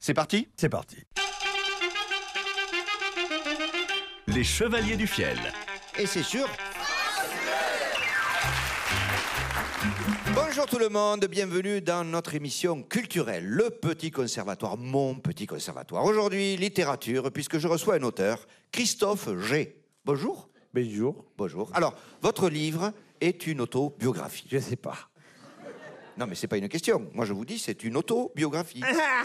C'est parti? C'est parti. Les Chevaliers du Fiel. Et c'est sûr. Bonjour tout le monde, bienvenue dans notre émission culturelle, le Petit Conservatoire, mon Petit Conservatoire. Aujourd'hui, littérature, puisque je reçois un auteur, Christophe G. Bonjour. Bonjour. Bonjour. Alors, votre livre est une autobiographie. Je sais pas. Non, mais c'est pas une question. Moi, je vous dis, c'est une autobiographie.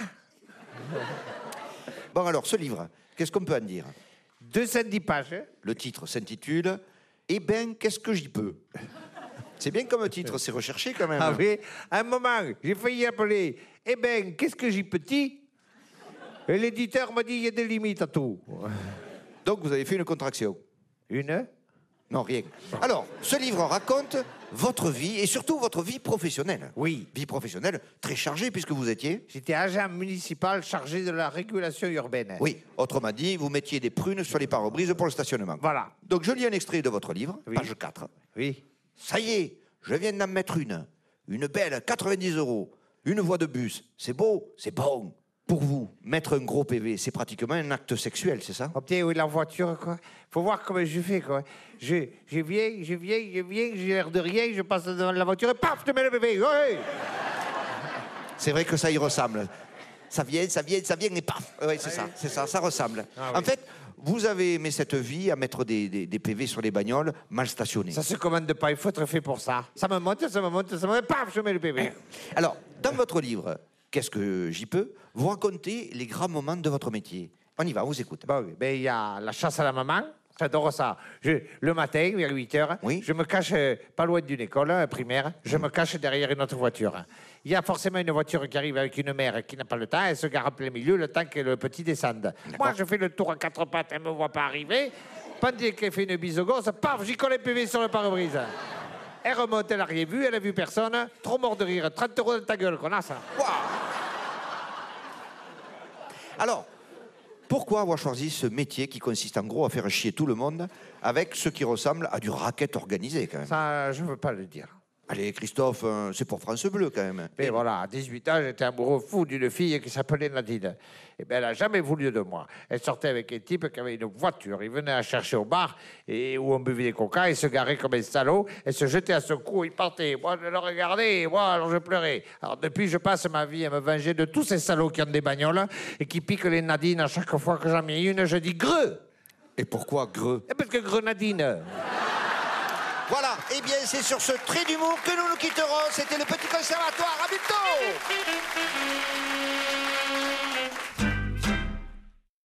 Bon, alors, ce livre, qu'est-ce qu'on peut en dire? 210 pages. Le titre s'intitule « Eh ben, qu'est-ce que j'y peux ?» C'est bien comme titre, c'est recherché quand même. Ah oui, à un moment, j'ai failli appeler « Eh ben, qu'est-ce que j'ai petit ?» Et l'éditeur m'a dit « Il y a des limites à tout. » Donc, vous avez fait une contraction? Une? Non, rien. Alors, ce livre raconte votre vie et surtout votre vie professionnelle. Oui. Vie professionnelle très chargée puisque vous étiez... J'étais agent municipal chargé de la régulation urbaine. Oui, autrement dit, vous mettiez des prunes sur les pare-brises pour le stationnement. Voilà. Donc, je lis un extrait de votre livre, Oui. page 4. Oui. Ça y est, je viens d'en mettre une. Une belle, 90 €. Une voie de bus. C'est beau, c'est bon. Pour vous, mettre un gros PV, c'est pratiquement un acte sexuel, c'est ça? Oh, putain, oui, la voiture, quoi. Faut voir comment je fais, quoi. Je viens, j'ai l'air de rien, je passe devant la voiture et paf, je te mets le bébé. Ouais. C'est vrai que ça y ressemble. Ça vient et paf. Oui, c'est ça, ça ressemble. Ah, oui. En fait, vous avez aimé cette vie à mettre des PV sur les bagnoles mal stationnés. Ça se commande pas, il faut être fait pour ça. Ça me monte, paf, je mets le bébé. Alors, dans votre livre, qu'est-ce que j'y peux? Vous racontez les grands moments de votre métier. On y va, on vous écoute. Bon, ben, il y a la chasse à la maman. J'adore ça. Le matin, vers 8 h, Oui. je me cache pas loin d'une école primaire. Je me cache derrière une autre voiture. Il y a forcément une voiture qui arrive avec une mère qui n'a pas le temps. Elle se gare en plein milieu le temps que le petit descende. Moi, je fais le tour à quatre pattes. Elle ne me voit pas arriver. Pendant qu'elle fait une bise au gosse, paf, j'y colle un PV sur le pare-brise. Elle remonte, elle n'a rien vu, elle a vu personne. Trop mort de rire. 30 € dans ta gueule, connasse. Waouh! Alors, pourquoi avoir choisi ce métier qui consiste en gros à faire chier tout le monde avec ce qui ressemble à du racket organisé quand même? Ça, je ne veux pas le dire. Allez, Christophe, c'est pour France Bleu quand même. Mais voilà, à 18 ans, j'étais amoureux fou d'une fille qui s'appelait Nadine. Et bien, elle n'a jamais voulu de moi. Elle sortait avec un type qui avait une voiture. Il venait la chercher au bar et où on buvait des coca. Il se garait comme un salaud. Elle se jetait à son cou. Il partait. Moi, je le regardais. Moi, alors je pleurais. Alors, depuis, je passe ma vie à me venger de tous ces salauds qui ont des bagnoles et qui piquent les Nadines à chaque fois que j'en mets une. Je dis greu. Et pourquoi greu? Parce que grenadine. Voilà, eh bien c'est sur ce trait d'humour que nous nous quitterons. C'était le Petit Conservatoire, à bientôt.